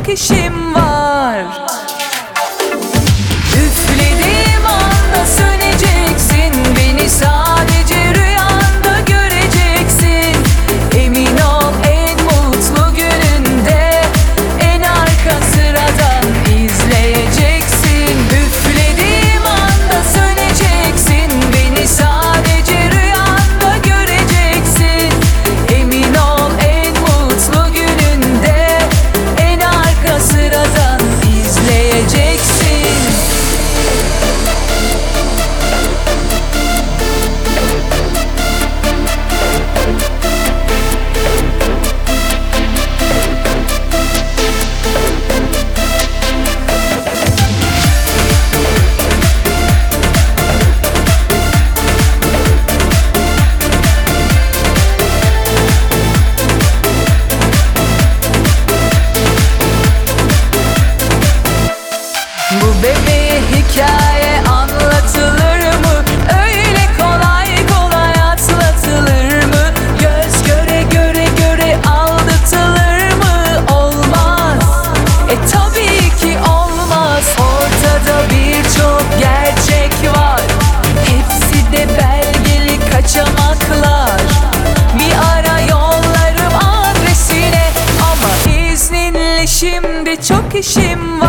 çok işim var. Üflediğim anda söneceksin, beni sadece rüyanda göreceksin. Emin ol en mutlu gününde en arka sıradan izleyeceksin. Üflediğim anda söneceksin, beni sadece rüyanda göreceksin. Emin ol en mutlu gününde en arka sıradan izleyeceksin. Bu bebeğe hikaye anlatılır mı? Öyle kolay kolay atlatılır mı? Göz göre göre göre aldatılır mı? Olmaz, tabii ki olmaz. Ortada birçok gerçek var, hepsi de belgeli kaçamaklar. Bir ara yollarım adresine, ama izninle şimdi çok işim var.